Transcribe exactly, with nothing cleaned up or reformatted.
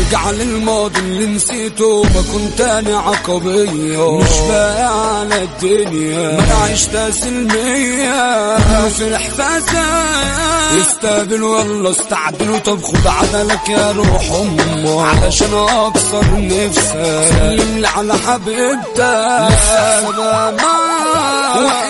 ارجع للماضي اللي نسيته، بكون تاني عقبية مش باقي على الدنيا، ما انا عشتها سلمية في الحفاظة يستقبل والله استعدلوا. طب خد عدلك يا روح امه علشان اكسر نفسك، سلم لي على حبيبتك لسه